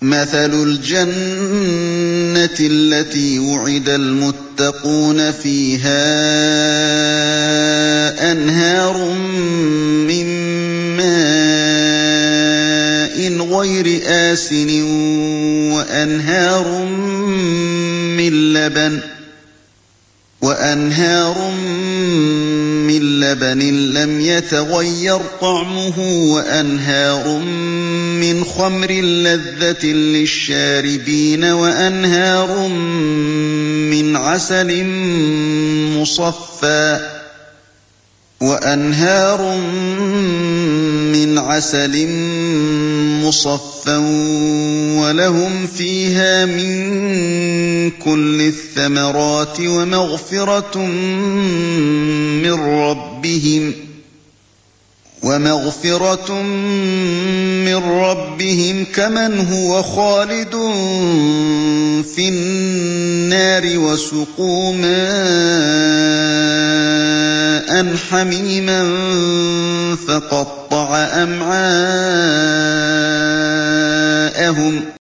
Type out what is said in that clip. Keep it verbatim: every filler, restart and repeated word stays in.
مَثَلُ الْجَنَّةِ الَّتِي وُعِدَ الْمُتَّقُونَ ۖ فِيهَا أَنْهَارٌ مِّن مَّاءٍ غَيْرِ آسِنٍ وَأَنْهَارٌ مِّن لَّبَنٍ لَّمْ يَتَغَيَّرْ طَعْمُهُ وَأَنْهَارٌ مِّنْ خَمْرٍ لَّذَّةٍ لِّلشَّارِبِينَ وَأَنْهَارٌ مِّنْ عَسَلٍ مُّصَفًّى وَلَهُمْ فِيهَا مِن كُلِّ الثَّمَرَاتِ وَمَغْفِرَةٌ مِّن رَّبِّهِمْ كَمَنْ هُوَ خَالِدٌ فِي النَّارِ وَسُقُوا مَاءً حَمِيمًا فَقَطَّعَ أَمْعَاءَهُمْ